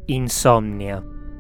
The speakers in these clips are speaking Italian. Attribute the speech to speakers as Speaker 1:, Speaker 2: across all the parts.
Speaker 1: Insonnia.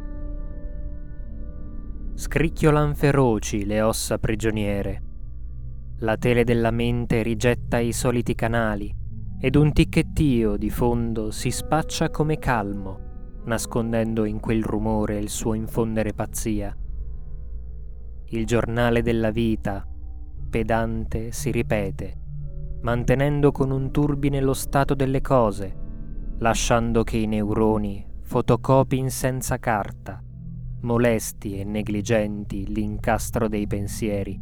Speaker 1: Scricchiolan feroci le ossa prigioniere. La tele della mente rigetta i soliti canali ed un ticchettio di fondo si spaccia come calmo, nascondendo in quel rumore il suo infondere pazzia. Il giornale della vita, pedante, si ripete, mantenendo con un turbine lo stato delle cose, lasciando che i neuroni fotocopin senza carta, molesti e negligenti l'incastro dei pensieri.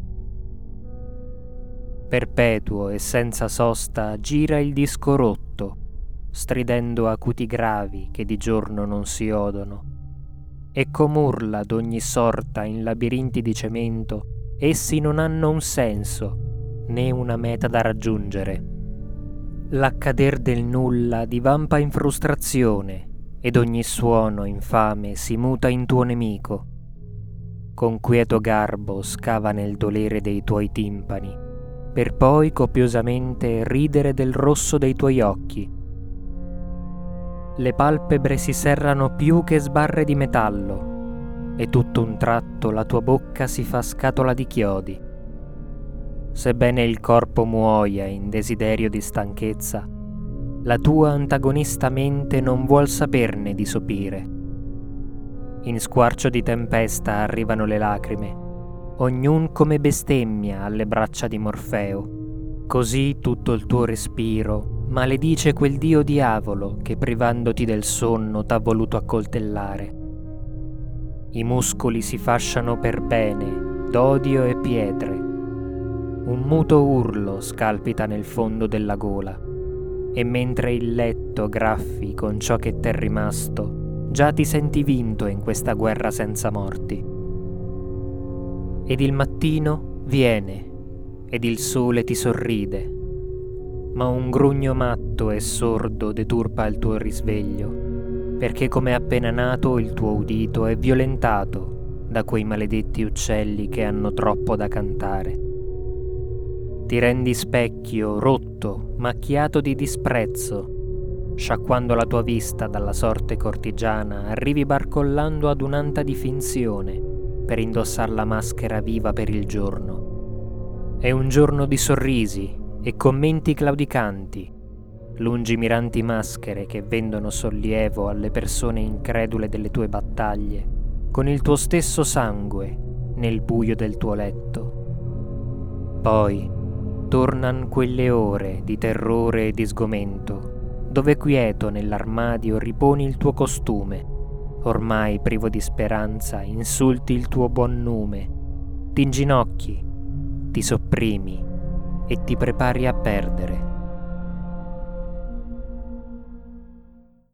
Speaker 1: Perpetuo e senza sosta gira il disco rotto, stridendo acuti gravi che di giorno non si odono, e com'urla d'ogni sorta in labirinti di cemento, essi non hanno un senso né una meta da raggiungere. L'accader del nulla divampa in frustrazione ed ogni suono infame si muta in tuo nemico. Con quieto garbo scava nel dolere dei tuoi timpani, per poi copiosamente ridere del rosso dei tuoi occhi. Le palpebre si serrano più che sbarre di metallo e tutto un tratto la tua bocca si fa scatola di chiodi. Sebbene il corpo muoia in desiderio di stanchezza, la tua antagonista mente non vuol saperne di sopire. In squarcio di tempesta arrivano le lacrime, ognun come bestemmia alle braccia di Morfeo. Così tutto il tuo respiro maledice quel dio diavolo che privandoti del sonno t'ha voluto accoltellare. I muscoli si fasciano per bene d'odio e pietre. Un muto urlo scalpita nel fondo della gola, e mentre il letto graffi con ciò che t'è rimasto, già ti senti vinto in questa guerra senza morti. Ed il mattino viene, ed il sole ti sorride, ma un grugno matto e sordo deturpa il tuo risveglio, perché come appena nato il tuo udito è violentato da quei maledetti uccelli che hanno troppo da cantare. Ti rendi specchio, rotto, macchiato di disprezzo. Sciacquando la tua vista dalla sorte cortigiana, arrivi barcollando ad un'anta di finzione per indossar la maschera viva per il giorno. È un giorno di sorrisi e commenti claudicanti, lungimiranti maschere che vendono sollievo alle persone incredule delle tue battaglie, con il tuo stesso sangue nel buio del tuo letto. Poi tornan quelle ore di terrore e di sgomento, dove quieto nell'armadio riponi il tuo costume, ormai privo di speranza insulti il tuo buon nume, t'inginocchi, ti sopprimi e ti prepari a perdere.